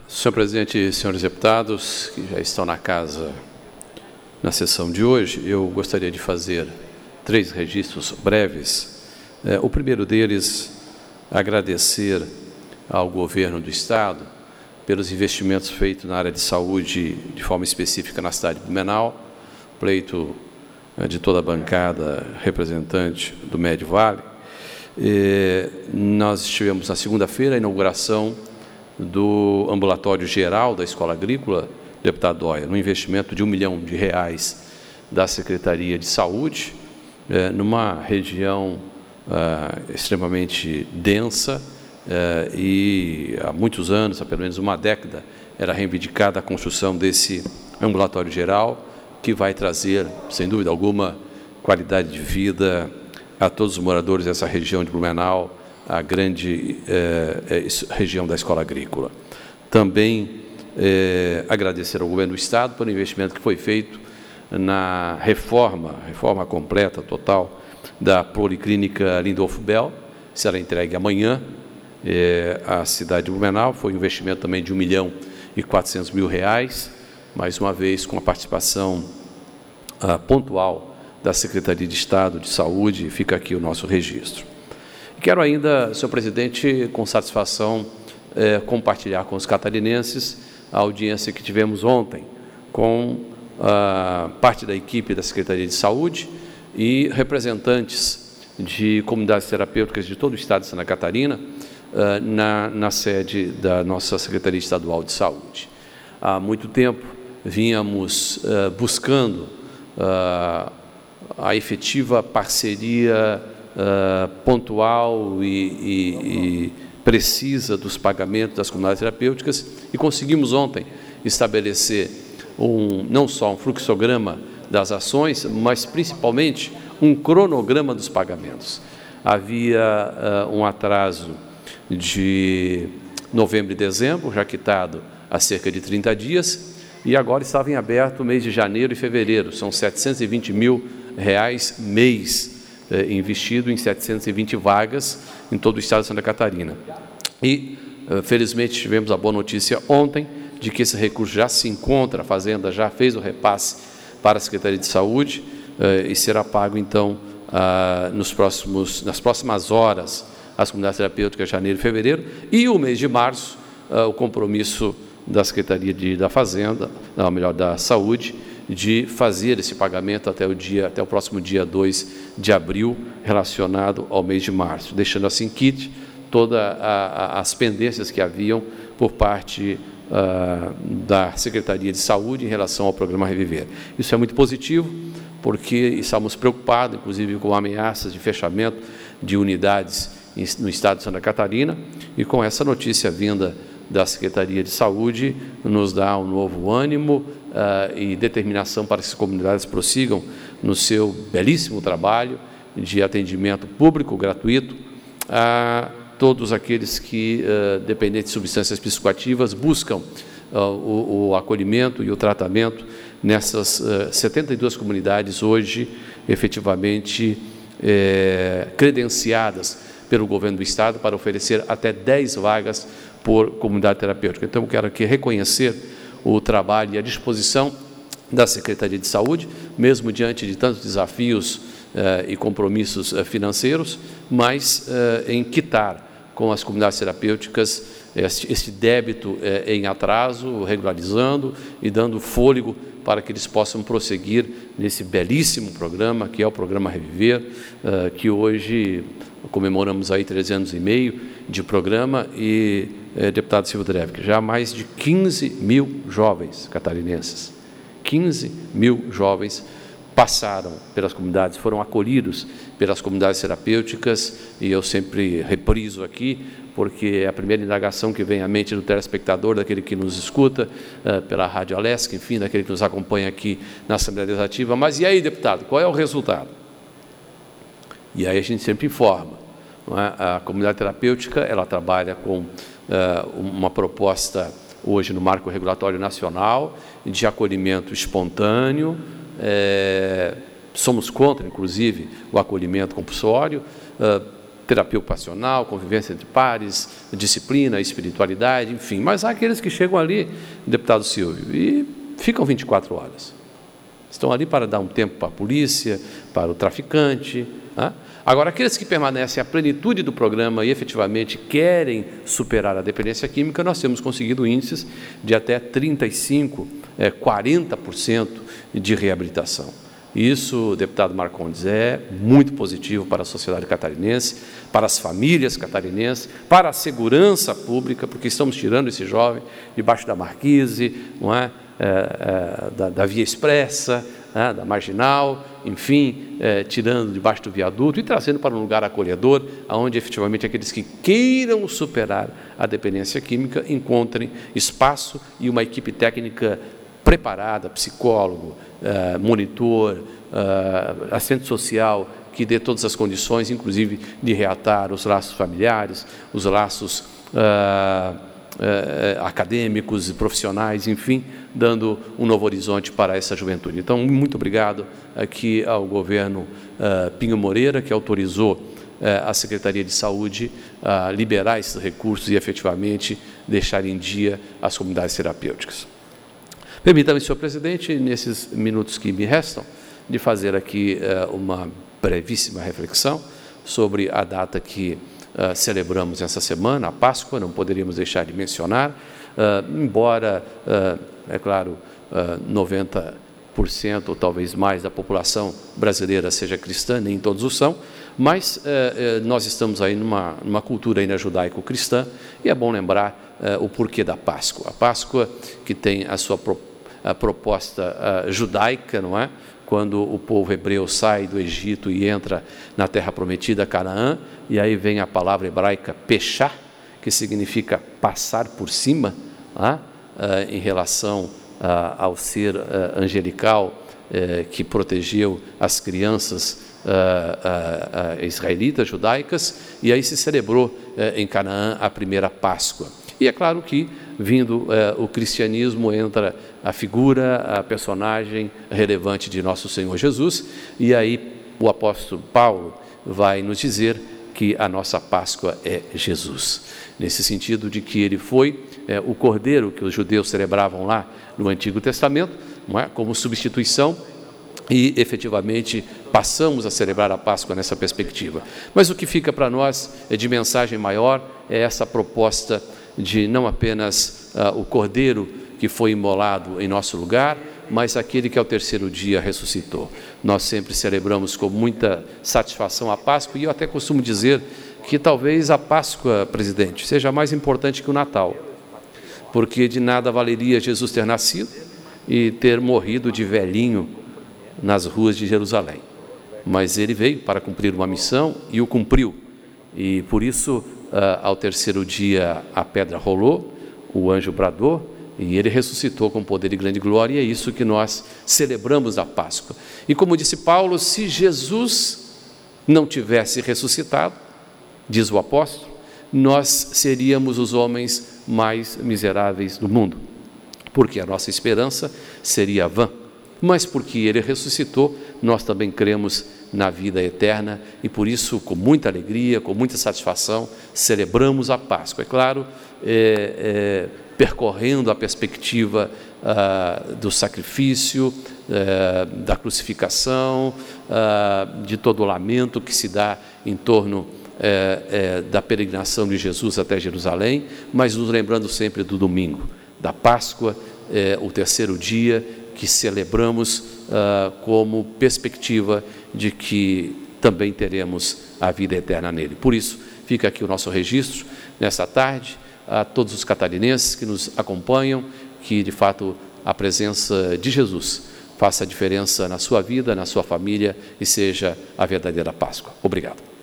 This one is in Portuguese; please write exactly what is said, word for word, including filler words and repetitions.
Senhor presidente, senhores deputados que já estão na casa na sessão de hoje, eu gostaria de fazer três registros breves. É, o primeiro deles, agradecer ao governo do Estado pelos investimentos feitos na área de saúde, de forma específica na cidade de Blumenau, pleito é, de toda a bancada representante do Médio Vale. É, nós estivemos na segunda-feira a inauguração do ambulatório geral da Escola Agrícola, deputado Dóia, no investimento de um milhão de reais da Secretaria de Saúde, é, numa região é, extremamente densa é, e há muitos anos, há pelo menos uma década, era reivindicada a construção desse ambulatório geral, que vai trazer, sem dúvida alguma, qualidade de vida a todos os moradores dessa região de Blumenau, a grande eh, região da Escola Agrícola. Também eh, agradecer ao governo do Estado pelo investimento que foi feito na reforma, reforma completa, total, da Policlínica Lindolfo Bell, será entregue amanhã eh, à cidade de Blumenau. Foi um investimento também de um milhão e quatrocentos mil reais, mais uma vez com a participação ah, pontual da Secretaria de Estado de Saúde. Fica aqui o nosso registro. Quero ainda, senhor presidente, com satisfação, eh, compartilhar com os catarinenses a audiência que tivemos ontem com a parte da equipe da Secretaria de Saúde e representantes de comunidades terapêuticas de todo o estado de Santa Catarina, eh, na, na sede da nossa Secretaria Estadual de Saúde. Há muito tempo vínhamos eh, buscando eh, a efetiva parceria Uh, pontual e, e, e precisa dos pagamentos das comunidades terapêuticas e conseguimos ontem estabelecer um, não só um fluxograma das ações, mas principalmente um cronograma dos pagamentos. Havia uh, um atraso de novembro e dezembro, já quitado há cerca de trinta dias, e agora estava em aberto o mês de janeiro e fevereiro, são setecentos e vinte mil reais mês, investido em setecentas e vinte vagas em todo o estado de Santa Catarina. E, felizmente, tivemos a boa notícia ontem de que esse recurso já se encontra, a Fazenda já fez o repasse para a Secretaria de Saúde e será pago, então, nos próximos, nas próximas horas às comunidades terapêuticas de janeiro e fevereiro, e o mês de março, o compromisso da Secretaria de, da Fazenda, não, melhor, da Saúde, de fazer esse pagamento até o, dia, até o próximo dia dois de abril, relacionado ao mês de março, deixando assim quite todas as pendências que haviam por parte uh, da Secretaria de Saúde em relação ao programa Reviver. Isso é muito positivo, porque estamos preocupados, inclusive, com ameaças de fechamento de unidades no estado de Santa Catarina, e com essa notícia vinda da Secretaria de Saúde, nos dá um novo ânimo uh, e determinação para que as comunidades prossigam no seu belíssimo trabalho de atendimento público gratuito a todos aqueles que, uh, dependentes de substâncias psicoativas, buscam uh, o, o acolhimento e o tratamento nessas uh, setenta e duas comunidades hoje efetivamente eh, credenciadas pelo governo do Estado para oferecer até dez vagas por comunidade terapêutica. Então, eu quero aqui reconhecer o trabalho e a disposição da Secretaria de Saúde, mesmo diante de tantos desafios eh, e compromissos eh, financeiros, mas eh, em quitar com as comunidades terapêuticas este, este débito eh, em atraso, regularizando e dando fôlego para que eles possam prosseguir nesse belíssimo programa, que é o programa Reviver, eh, que hoje comemoramos aí três anos e meio de programa e, eh, deputado Silvio Drevke, já mais de quinze mil jovens catarinenses, quinze mil jovens passaram pelas comunidades, foram acolhidos pelas comunidades terapêuticas, e eu sempre repriso aqui, porque é a primeira indagação que vem à mente do telespectador, daquele que nos escuta uh, pela Rádio Alesc, enfim, daquele que nos acompanha aqui na Assembleia Legislativa. Mas e aí, deputado, qual é o resultado? E aí a gente sempre informa. Não é? A comunidade terapêutica, ela trabalha com uh, uma proposta hoje no marco regulatório nacional de acolhimento espontâneo. É, somos contra, inclusive, o acolhimento compulsório. Uh, terapia ocupacional, convivência entre pares, disciplina, espiritualidade, enfim. Mas há aqueles que chegam ali, deputado Silvio, e ficam vinte e quatro horas. Estão ali para dar um tempo para a polícia, para o traficante. Né? Agora, aqueles que permanecem à plenitude do programa e efetivamente querem superar a dependência química, nós temos conseguido índices de até trinta e cinco por cento, quarenta por cento de reabilitação. Isso, deputado Marcondes, é muito positivo para a sociedade catarinense, para as famílias catarinenses, para a segurança pública, porque estamos tirando esse jovem debaixo da marquise, não é? É, é, da, da via expressa, é, da marginal, enfim, é, tirando debaixo do viaduto e trazendo para um lugar acolhedor, onde efetivamente aqueles que queiram superar a dependência química encontrem espaço e uma equipe técnica preparada, psicólogo, uh, monitor, uh, assistente social, que dê todas as condições, inclusive de reatar os laços familiares, os laços uh, uh, acadêmicos e profissionais, enfim, dando um novo horizonte para essa juventude. Então, muito obrigado aqui ao governo uh, Pinho Moreira, que autorizou uh, a Secretaria de Saúde a liberar esses recursos e, efetivamente, deixar em dia as comunidades terapêuticas. Permita-me, senhor presidente, nesses minutos que me restam, de fazer aqui uh, uma brevíssima reflexão sobre a data que uh, celebramos essa semana, a Páscoa, não poderíamos deixar de mencionar, uh, embora, uh, é claro, uh, noventa por cento ou talvez mais da população brasileira seja cristã, nem todos o são, mas uh, uh, nós estamos aí numa, numa cultura ainda judaico-cristã e é bom lembrar uh, o porquê da Páscoa. A Páscoa, que tem a sua proposta, a proposta uh, judaica, não é? Quando o povo hebreu sai do Egito e entra na terra prometida, Canaã, e aí vem a palavra hebraica pechá, que significa passar por cima, uh, em relação uh, ao ser uh, angelical uh, que protegeu as crianças uh, uh, uh, israelitas, judaicas, e aí se celebrou uh, em Canaã a primeira Páscoa. E é claro que, vindo eh, o cristianismo, entra a figura, a personagem relevante de nosso Senhor Jesus, e aí o apóstolo Paulo vai nos dizer que a nossa Páscoa é Jesus. Nesse sentido de que ele foi eh, o cordeiro que os judeus celebravam lá no Antigo Testamento, não é? Como substituição, e efetivamente passamos a celebrar a Páscoa nessa perspectiva. Mas o que fica para nós é de mensagem maior é essa proposta de não apenas uh, o cordeiro que foi imolado em nosso lugar, mas aquele que ao terceiro dia ressuscitou. Nós sempre celebramos com muita satisfação a Páscoa, e eu até costumo dizer que talvez a Páscoa, presidente, seja mais importante que o Natal, porque de nada valeria Jesus ter nascido e ter morrido de velhinho nas ruas de Jerusalém. Mas ele veio para cumprir uma missão e o cumpriu, e por isso, Uh, ao terceiro dia a pedra rolou, o anjo bradou e ele ressuscitou com poder e grande glória, e é isso que nós celebramos da Páscoa. E como disse Paulo, se Jesus não tivesse ressuscitado, diz o apóstolo, nós seríamos os homens mais miseráveis do mundo, porque a nossa esperança seria vã, mas porque ele ressuscitou, nós também cremos na vida eterna, e por isso, com muita alegria, com muita satisfação, celebramos a Páscoa. É claro, é, é, percorrendo a perspectiva ah, do sacrifício, é, da crucificação, ah, de todo o lamento que se dá em torno é, é, da peregrinação de Jesus até Jerusalém, mas nos lembrando sempre do domingo, da Páscoa, é, o terceiro dia, que celebramos uh, como perspectiva de que também teremos a vida eterna nele. Por isso, fica aqui o nosso registro nessa tarde, a todos os catarinenses que nos acompanham, que de fato a presença de Jesus faça a diferença na sua vida, na sua família, e seja a verdadeira Páscoa. Obrigado.